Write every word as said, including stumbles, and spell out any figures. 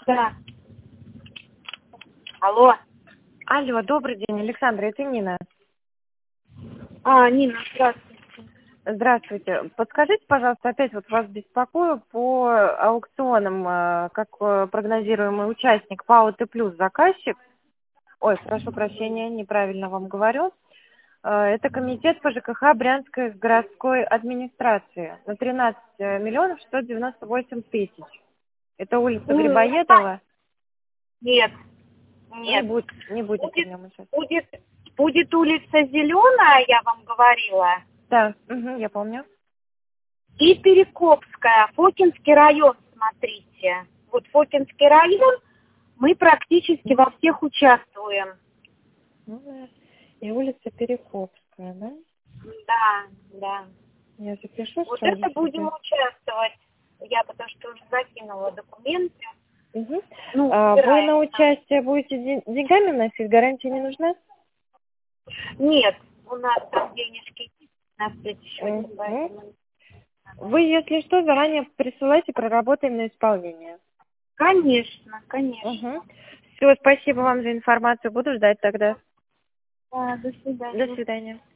Да. Алло. Алло, добрый день, Александра, это Нина. А, Нина, здравствуйте. Здравствуйте. Подскажите, пожалуйста, опять вот вас беспокою по аукционам, э, как э, прогнозируемый участник ПАО Т плюс заказчик. Ой, прошу прощения, неправильно вам говорю. Э, Это комитет по ЖКХ Брянской городской администрации на тринадцать миллионов шестьсот девяносто восемь тысяч. Это улица М, Грибоедова. Нет, Не, нет. будет, не будете в Будет, нем участвовать. будет, будет улица Зеленая, я вам говорила, Да, угу, я помню. и Перекопская, Фокинский район, смотрите. Вот Фокинский район, мы практически во всех участвуем. Ну, да. И улица Перекопская, да? Да, да. Я запишу Вот сразу это будем себе. участвовать. Я потому что уже закинула документы. Угу. Ну, А вы на собираемся. участие будете ден- деньгами вносить? Гарантия не нужна? Нет, у нас там денежки на счете, Мгм. поэтому... Вы, если что, заранее присылайте, проработаем на исполнение. Конечно, конечно. Угу. Все, спасибо вам за информацию. Буду ждать тогда. Да, до До свидания. свидания.